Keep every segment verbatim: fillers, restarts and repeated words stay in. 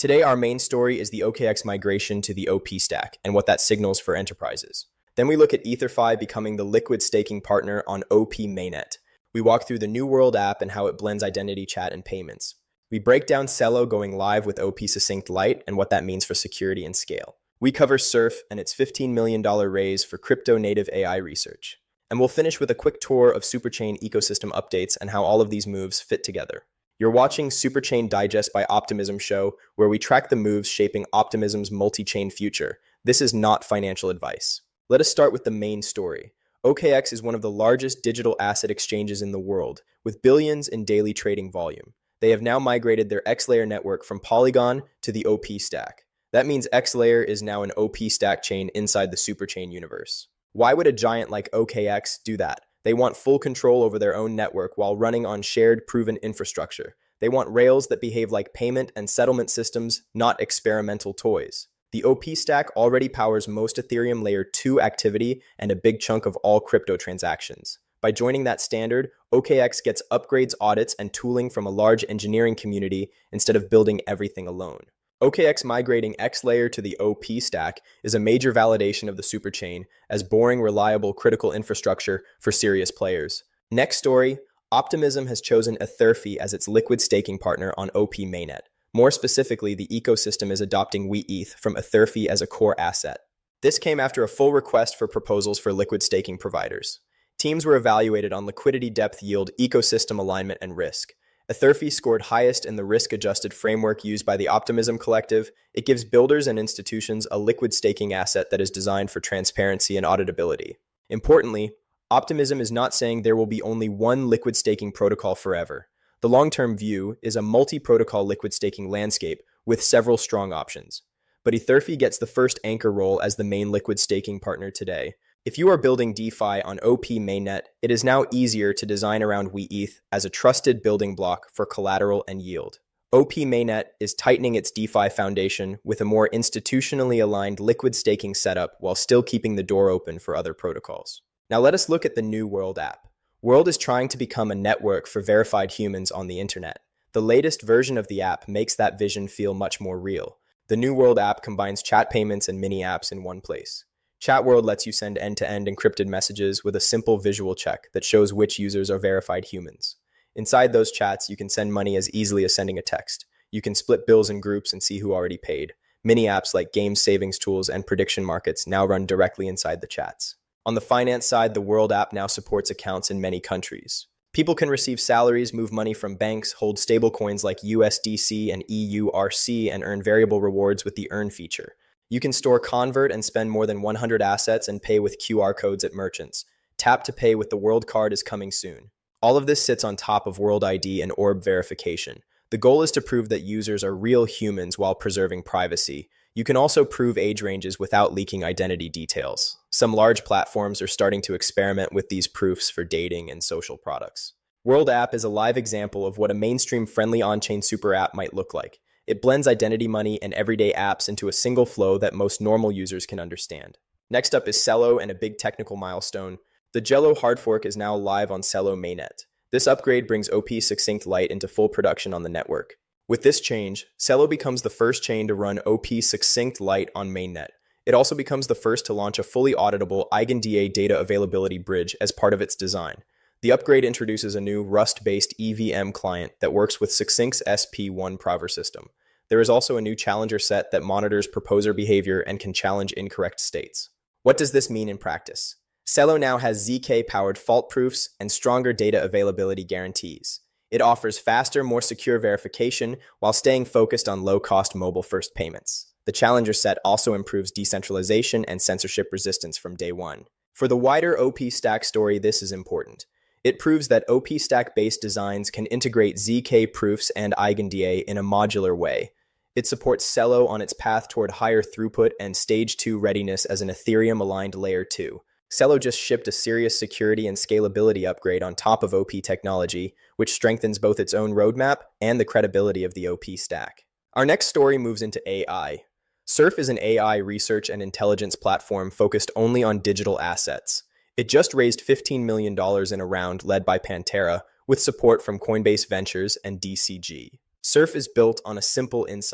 Today, our main story is the O K X migration to the O P stack and what that signals for enterprises. Then we look at EtherFi becoming the liquid staking partner on O P mainnet. We walk through the New World app and how it blends identity, chat, and payments. We break down Celo going live with O P Succinct Lite and what that means for security and scale. We cover Surf and its fifteen million dollars raise for crypto-native A I research. And we'll finish with a quick tour of Superchain ecosystem updates and how all of these moves fit together. You're watching Superchain Digest by Optimism Show, where we track the moves shaping Optimism's multi-chain future. This is not financial advice. Let us start with the main story. O K X is one of the largest digital asset exchanges in the world, with billions in daily trading volume. They have now migrated their X-Layer network from Polygon to the O P stack. That means X-Layer is now an O P stack chain inside the Superchain universe. Why would a giant like O K X do that? They want full control over their own network while running on shared, proven infrastructure. They want rails that behave like payment and settlement systems, not experimental toys. The O P stack already powers most Ethereum Layer two activity and a big chunk of all crypto transactions. By joining that standard, O K X gets upgrades, audits, and tooling from a large engineering community instead of building everything alone. O K X migrating X-Layer to the O P stack is a major validation of the superchain as boring, reliable, critical infrastructure for serious players. Next story, Optimism has chosen EtherFi as its liquid staking partner on O P mainnet. More specifically, the ecosystem is adopting WeETH from EtherFi as a core asset. This came after a full request for proposals for liquid staking providers. Teams were evaluated on liquidity, depth, yield, ecosystem alignment, and risk. EtherFi scored highest in the risk-adjusted framework used by the Optimism Collective. It gives builders and institutions a liquid staking asset that is designed for transparency and auditability. Importantly, Optimism is not saying there will be only one liquid staking protocol forever. The long-term view is a multi-protocol liquid staking landscape with several strong options. But EtherFi gets the first anchor role as the main liquid staking partner today. If you are building DeFi on O P mainnet, it is now easier to design around WeETH as a trusted building block for collateral and yield. O P mainnet is tightening its DeFi foundation with a more institutionally aligned liquid staking setup while still keeping the door open for other protocols. Now let us look at the New World app. World is trying to become a network for verified humans on the internet. The latest version of the app makes that vision feel much more real. The New World app combines chat payments and mini apps in one place. Chat World lets you send end-to-end encrypted messages with a simple visual check that shows which users are verified humans. Inside those chats, you can send money as easily as sending a text. You can split bills in groups and see who already paid. Mini apps like game savings tools and prediction markets now run directly inside the chats. On the finance side, the World app now supports accounts in many countries. People can receive salaries, move money from banks, hold stablecoins like U S D C and E U R C, and earn variable rewards with the Earn feature. You can store, convert, and spend more than one hundred assets and pay with Q R codes at merchants. Tap to pay with the World card is coming soon. All of this sits on top of World I D and Orb verification. The goal is to prove that users are real humans while preserving privacy. You can also prove age ranges without leaking identity details. Some large platforms are starting to experiment with these proofs for dating and social products. World app is a live example of what a mainstream-friendly on-chain super app might look like. It blends identity money and everyday apps into a single flow that most normal users can understand. Next up is Celo and a big technical milestone. The Jello hard fork is now live on Celo mainnet. This upgrade brings O P Succinct Lite into full production on the network. With this change, Celo becomes the first chain to run O P Succinct Lite on mainnet. It also becomes the first to launch a fully auditable EigenDA data availability bridge as part of its design. The upgrade introduces a new Rust-based E V M client that works with Succinct's S P one Prover system. There is also a new challenger set that monitors proposer behavior and can challenge incorrect states. What does this mean in practice? Celo now has Z K-powered fault proofs and stronger data availability guarantees. It offers faster, more secure verification while staying focused on low-cost mobile-first payments. The challenger set also improves decentralization and censorship resistance from day one. For the wider O P Stack story, this is important. It proves that O P Stack-based designs can integrate Z K proofs and EigenDA in a modular way. It supports Celo on its path toward higher throughput and stage two readiness as an Ethereum-aligned layer two. Celo just shipped a serious security and scalability upgrade on top of O P technology, which strengthens both its own roadmap and the credibility of the O P stack. Our next story moves into A I. Surf is an A I research and intelligence platform focused only on digital assets. It just raised fifteen million dollars in a round led by Pantera, with support from Coinbase Ventures and D C G. Surf is built on a simple insight: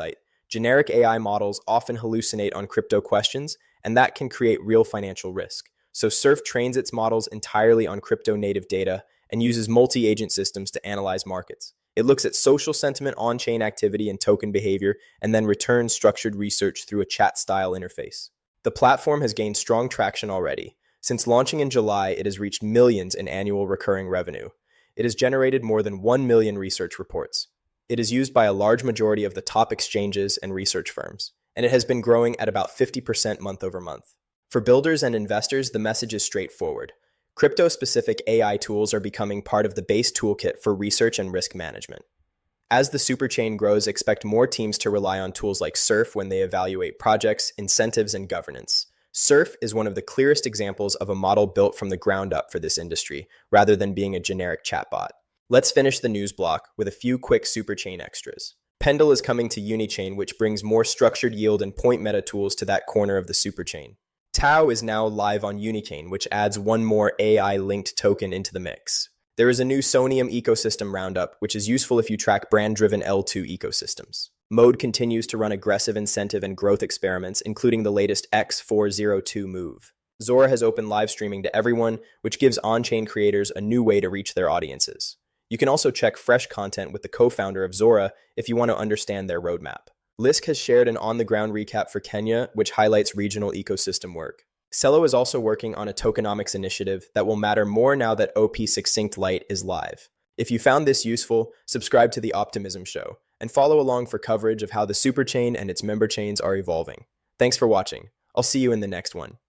Generic A I models often hallucinate on crypto questions, and that can create real financial risk. So Surf trains its models entirely on crypto-native data and uses multi-agent systems to analyze markets. It looks at social sentiment, on-chain activity, and token behavior, and then returns structured research through a chat-style interface. The platform has gained strong traction already. Since launching in July, it has reached millions in annual recurring revenue. It has generated more than one million research reports. It is used by a large majority of the top exchanges and research firms, and it has been growing at about fifty percent month over month. For builders and investors, the message is straightforward. Crypto-specific A I tools are becoming part of the base toolkit for research and risk management. As the superchain grows, expect more teams to rely on tools like Surf when they evaluate projects, incentives, and governance. Surf is one of the clearest examples of a model built from the ground up for this industry, rather than being a generic chatbot. Let's finish the news block with a few quick superchain extras. Pendle is coming to Unichain, which brings more structured yield and point meta tools to that corner of the superchain. Tau is now live on Unichain, which adds one more A I-linked token into the mix. There is a new Sonium ecosystem roundup, which is useful if you track brand-driven L two ecosystems. Mode continues to run aggressive incentive and growth experiments, including the latest X four oh two move. Zora has opened live streaming to everyone, which gives on-chain creators a new way to reach their audiences. You can also check fresh content with the co-founder of Zora if you want to understand their roadmap. Lisk has shared an on-the-ground recap for Kenya, which highlights regional ecosystem work. Celo is also working on a tokenomics initiative that will matter more now that O P Succinct Lite is live. If you found this useful, subscribe to The Optimism Show, and follow along for coverage of how the superchain and its member chains are evolving. Thanks for watching. I'll see you in the next one.